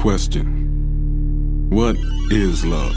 question. What is love?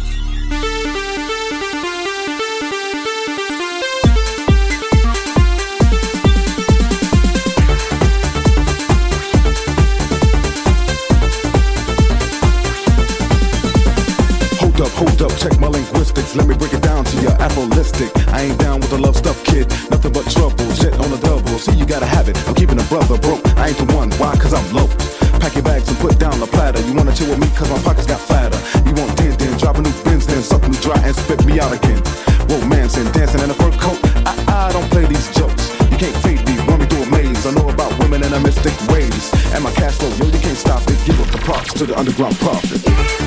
Hold up, check my linguistics. Let me break it down to you, apholistic. I ain't down with the love stuff, kid. Nothing but trouble, shit on the double. See, you gotta have it. I'm keeping a brother broke. I ain't the one. Why? Cause I'm low. Pack your bags and put down the platter. You wanna chill with me cause my pockets got fatter. You want din, drop a new Benz, then suck me dry and spit me out again. Romancing, dancing in a fur coat. I don't play these jokes. You can't fade me, run me through a maze. I know about women and their mystic ways. And my cash flow, yo, you can't stop it. Give up the props to the underground prophet.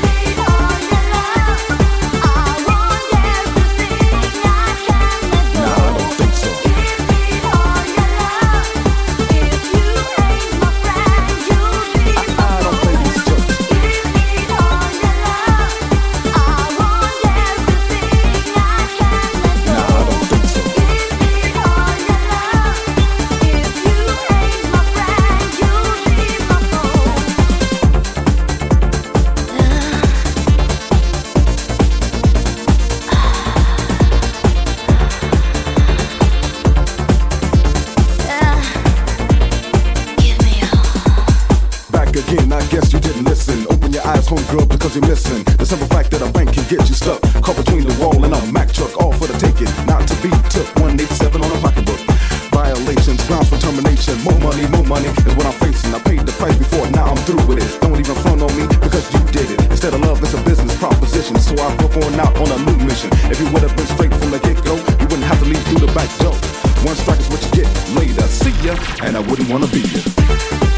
Again, I guess you didn't listen. Open your eyes, homegirl, because you're missing the simple fact that a bank can get you stuck, caught between the wall and a Mack truck, all for the taking, not to be took. 187 on a pocketbook. Violations, grounds for termination. More money is what I'm facing. I paid the price before, now I'm through with it. Don't even front on me because you did it. Instead of love, it's a business proposition. So I broke on out on a new mission. If you would have been straight from the get-go, you wouldn't have to leave through the back door. One strike is what you get later. See ya, and I wouldn't wanna be ya.